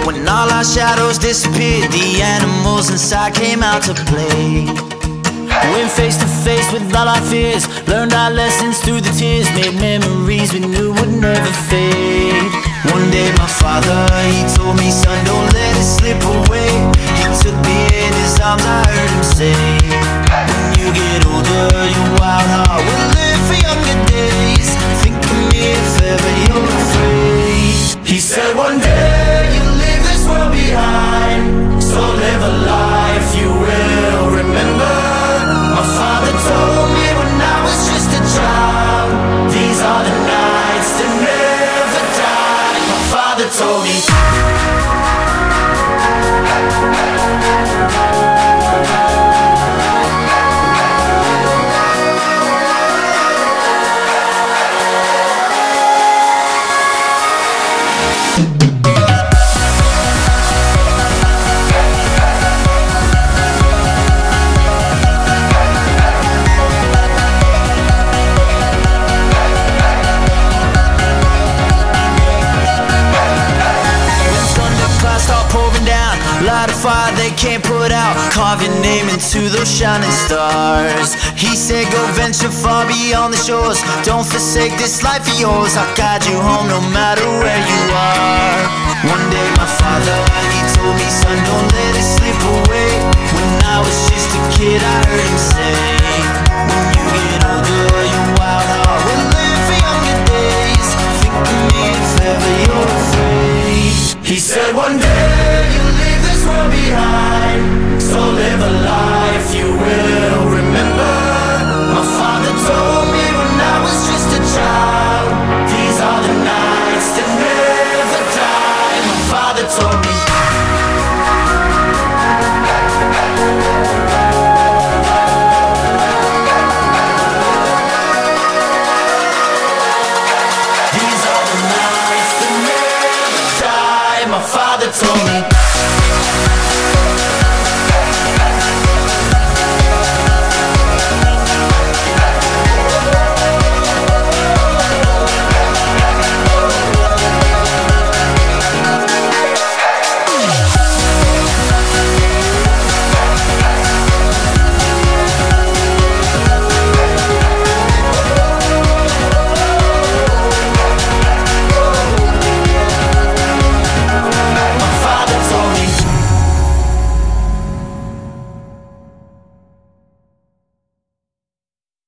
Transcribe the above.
When all our shadows disappeared, the animals inside came out to play. Went face to face with all our fears, learned our lessons through the tears, made memories we knew would never fade. One day my father, he told me, son, don't let it slip away. He took me in his arms, I heard him say, when you get older, your wild heart will live for younger days. Think of me if ever you're afraid. He said one day you'll leave this world behind, so live a life you will remember. My father told me when I was just a child, these are the nights that never die. My father told me. Light a fire they can't put out, carve your name into those shining stars. He said go venture far beyond the shores, don't forsake this life of yours. I'll guide you home no matter where you are. One day my father, he told me, son, don't let it slip away. When I was just a kid I heard him say, when you get older your wild heart will live for younger days. Think of me if ever you're afraid. He said one day you'll leave this world behind, so live a life you will remember. My father told me when I was just a child, these are the nights that never die. My father told me. These are the nights that never die. My father told me.